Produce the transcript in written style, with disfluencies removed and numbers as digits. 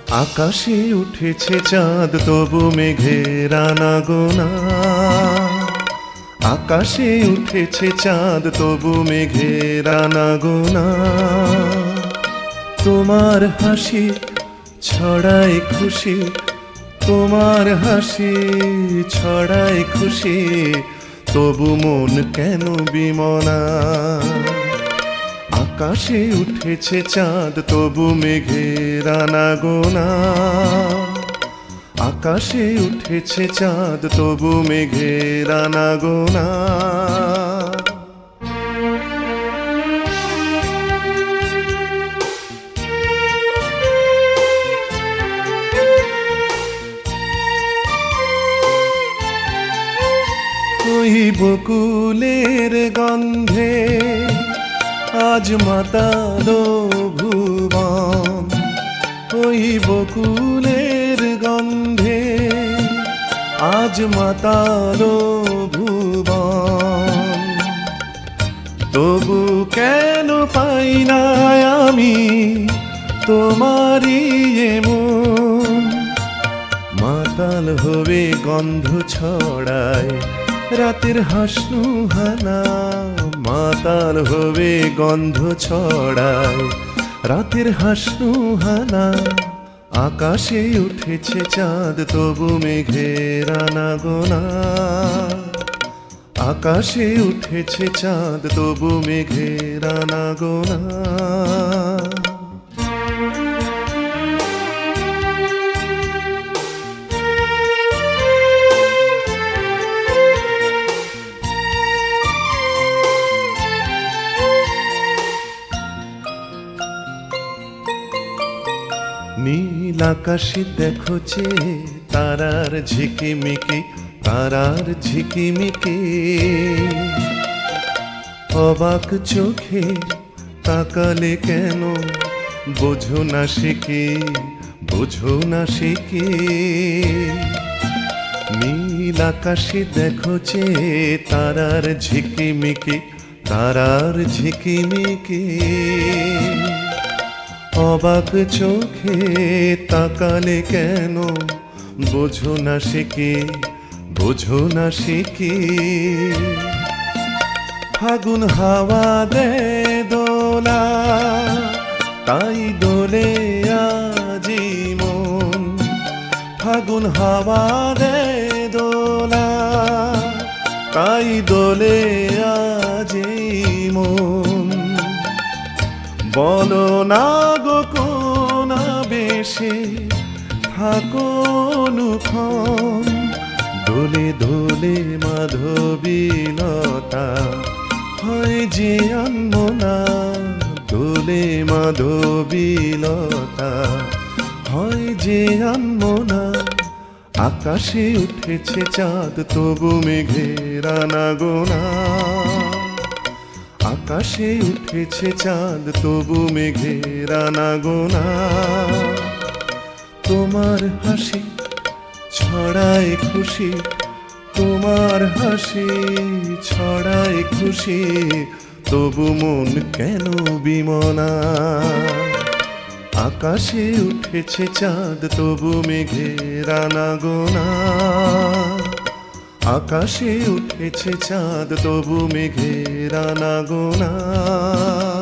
আকাশে উঠেছে চাঁদ তবু মেঘের আনাগোনা। আকাশে উঠেছে চাঁদ তবু মেঘের আনাগোনা। তোমার হাসি ছড়ায় খুশি, তোমার হাসি ছড়ায় খুশি, তবু মন কেন বিমনা। আকাশে উঠেছে চাঁদ তবু মেঘের আনাগোনা। আকাশে উঠেছে চাঁদ তবু মেঘের আনাগোনা। ওই বকুলের গন্ধে আজ মাতালো ভুবন, ওই বকুলের গন্ধে আজ মাতালো ভুবন। তবু কেন পাই না আমি তোমারই এমন। মাতাল হবে গন্ধ ছড়ায় রাতের হাসনু হানা, মাতাল হবে গন্ধ ছড়ায় রাতের হাসনু হানা। আকাশে উঠেছে চাঁদ তবু মেঘের আনাগোনা। আকাশে উঠেছে চাঁদ তবু মেঘের আনাগোনা। নীল আকাশে দেখো যে তারার ঝিকিমিকি, তারার ঝিকিমিকি। অবাক চোখে তাকালে কেন বোঝো না শিখি, বোঝো না শিখি। নীল আকাশে দেখো যে তারার ঝিকিমিকি, তারার ঝিকিমিকি। অবাক চোখে তাকালে কেন বোঝো না শিখি, বোঝো না শিখি। ফাগুন হাওয়া দেয় দোলা, তাই দোলে আজি মন। ফাগুন হাওয়া দেয় দোলা, তাই দোলে আজি মন। বলো না গো কোন বেশে থাকোনুক্ষণ, দোলে দোলে মাধবীলতা হয় যে আনমনা। দোলে মাধবীলতা হয় যে আনমনা। আকাশে উঠেছে চাঁদ তবু মেঘের আনাগোনা। আকাশে উঠেছে চাঁদ তবু মেঘের আনাগোনা। তোমার হাসি ছড়ায় খুশি, তোমার হাসি ছড়ায় খুশি, তবু মন কেন বিমনা। আকাশে উঠেছে চাঁদ তবু মেঘের আনাগোনা। আকাশে উঠেছে চাঁদ তবু মেঘের আনাগোনা।